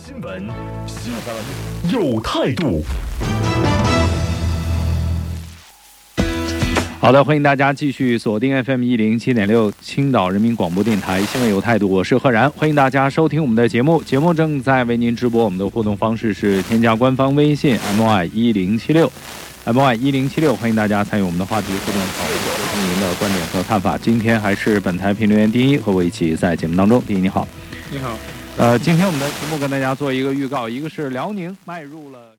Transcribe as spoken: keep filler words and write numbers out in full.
新闻，新闻有态度。 好的，欢迎大家继续锁定 F M 一零七点六青岛人民广播电台新闻有态度，我是贺然，欢迎大家收听我们的节目。节目正在为您直播，我们的互动方式是添加官方微信 M Y 一零七六 M Y 一零七六，欢迎大家参与我们的话题互动讨论，说出您的观点和看法。今天还是本台评论员第一和我一起在节目当中。第一你好。 你好。 呃，今天我们的题目跟大家做一个预告，一个是辽宁迈入了